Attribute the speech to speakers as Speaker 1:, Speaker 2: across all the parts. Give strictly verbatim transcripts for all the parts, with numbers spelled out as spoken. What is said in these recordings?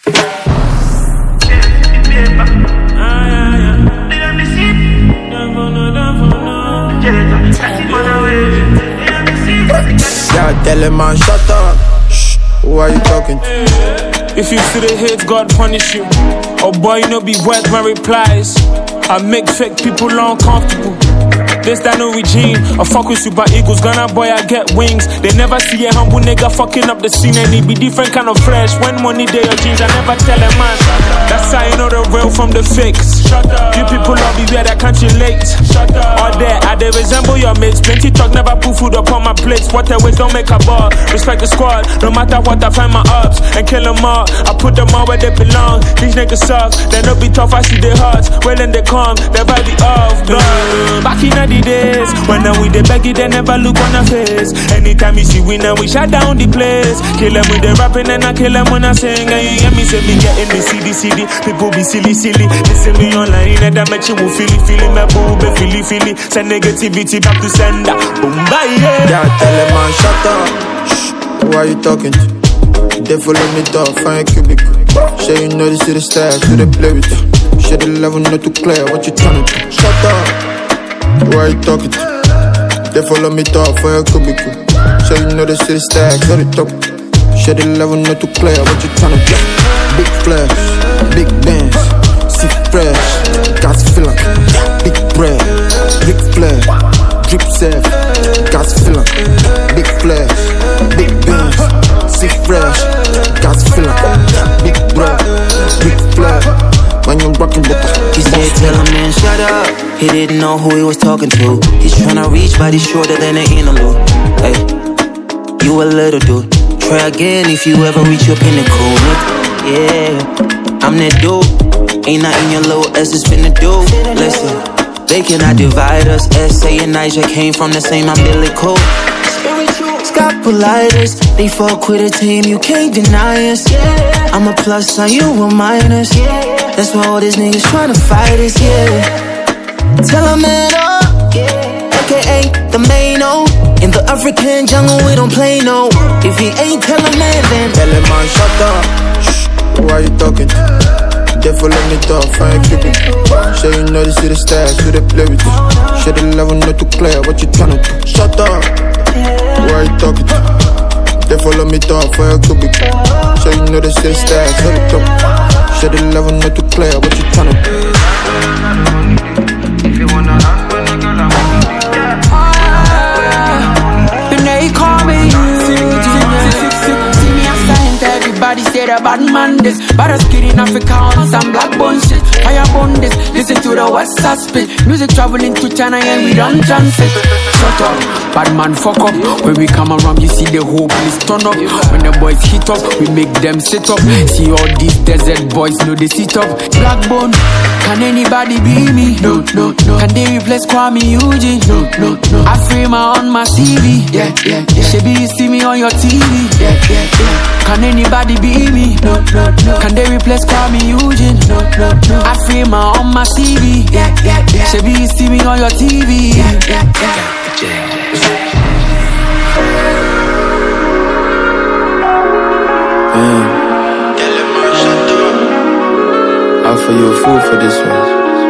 Speaker 1: Yeah, tell him man, shut up. Shh, who are you talking to?
Speaker 2: If you see the hate, God punish you. Oh boy, you know be worth my replies. I make fake people uncomfortable. This that no regime. I fuck with super eagles, Ghana boy, I get wings. They never see a humble nigga fucking up the scene, and it be different kind of flesh. When money day your jeans, I never tell a man. That's how you know the real from the fakes. Shut up. You people love me where that can't relate. Shut up. All there, I they resemble your mates. Plenty talk, never put food upon my plates. What the ways don't make a ball. Respect the squad, no matter what, I find my ups and kill them all. I put them all where they belong. These niggas suck, they no be tough, I see their hearts. Well, then they come, they vibe it off. Blood. Back in the days, when I'm with the baggy, they never look on our face. Anytime you see we now, we shut down the place. Kill them with the rapping and I kill them when I sing. And you hear me say me getting the C D C D. People be silly, silly. Listen me online and that make you feel it, feel it. My boo be feel it, feel it. Send negativity back to sender. Boom, bye, yeah.
Speaker 1: Yeah, tell him man, shut up. Shh, who are you talking to? They follow me dog, find cubic. Say you know this is the style, so they play with you. Share the level not too clear, what you trying to do? Shut up. Who are you talking to? They follow me talk for your cubicle. So you know the city stack, so they talk. Share the level not too clear, what you tryna do? Big flash, big bands, see fresh, gas filler. Big bread, big flash, drip safe, gas filler. Big flash, big bands, see fresh, gas filler. Big bread, big flash. When you're rockin' with the
Speaker 3: He said, tell a man, shut up. He didn't know who he was talking to. He's tryna reach, but he's shorter than an antelope. Hey, you a little dude. Try again if you ever reach your pinnacle. Yeah, I'm that dude. Ain't nothing your little S is finna do. Listen, they cannot divide us. S A and Niger came from the same umbilical. Scopolitis, they fuck with a team, you can't deny us. I'm a plus sign, you a minus. That's why all these niggas tryna fight us, yeah. Tell a man up, A K A the main O. In the African jungle, we don't play no. If he ain't tell a man, then
Speaker 1: tell him man, shut up. Shh, who are you talking to? They follow me talk, find cubic. Say you know this is the style, so they play with you. Share the level not too clear, what you tryna do? Shut up. Who are you talking to? They follow me talk for your cubic. So you know this is the style, so they talk. Share the level not too clear, what you tryna do? If you wanna run, when I got a
Speaker 4: when they call me, see me assigned, everybody say the bad man this. But a skid in Africa on some black bone shit. Fire bone this, listen to the West Side spit. Music traveling to China and we don't transit. Shut up, bad man fuck up. When we come around you see the whole place turn up. When the boys hit up, we make them sit up. See all these desert boys know they sit up. Black bone, can anybody be me? No, no, no. Can they replace Kwame Eugene? No, no, no. I frame her on my C V. Yeah, yeah, yeah. Shebi you see me on your T V. Yeah, yeah, yeah. Can anybody be me? No, no, no. Can they replace Kwame Eugene? No, no, no. I frame her on my C V. Yeah, yeah, yeah. Shebi you see me on your T V. Yeah, yeah, yeah.
Speaker 1: Man, I offer you a fool for this one.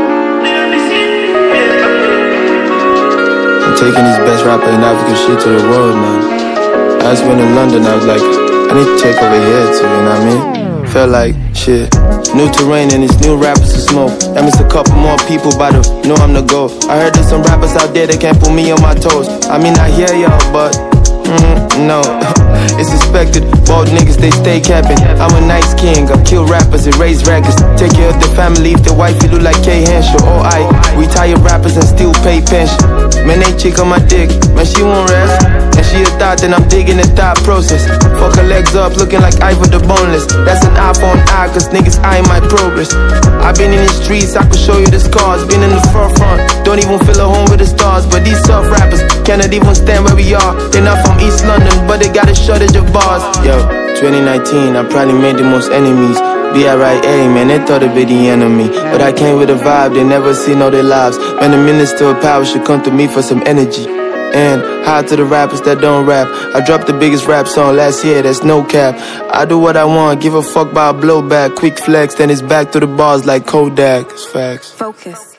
Speaker 1: I'm taking this best rapper in African shit to the world, man. I just went to London, I was like, I need to check over here too, you know what I mean? Felt like, shit, new terrain and it's new rappers to smoke. That means a couple more people by the know I'm the GOAT. I heard there's some rappers out there that can't put me on my toes. I mean, I hear y'all, but mm, no, it's expected. Bald niggas, they stay capping. I'm a nice king, I kill rappers and raise records. Take care of the family if the wife look like Kay Henshaw. Or I retire rappers and still pay pension. Man, they chick on my dick, man, she won't rest. And she a thought, then I'm digging the thought process. Fuck her legs up, looking like Ivor the Boneless. That's an eye for an eye, cause niggas eyeing my progress. I've been in the streets, I could show you the scars. Been in the forefront, don't even feel at home with the stars. But these soft rappers cannot even stand where we are. They're not from East London, but they got a shortage of bars. Yo, twenty nineteen, I probably made the most enemies. B R I A, man, they thought they'd be the enemy. But I came with a vibe, they never seen all their lives. Man, the minister of power should come to me for some energy. And hi to the rappers that don't rap. I dropped the biggest rap song last year, that's no cap. I do what I want, give a fuck about a blowback. Quick flex, then it's back to the bars like Kodak. It's facts.
Speaker 5: Focus.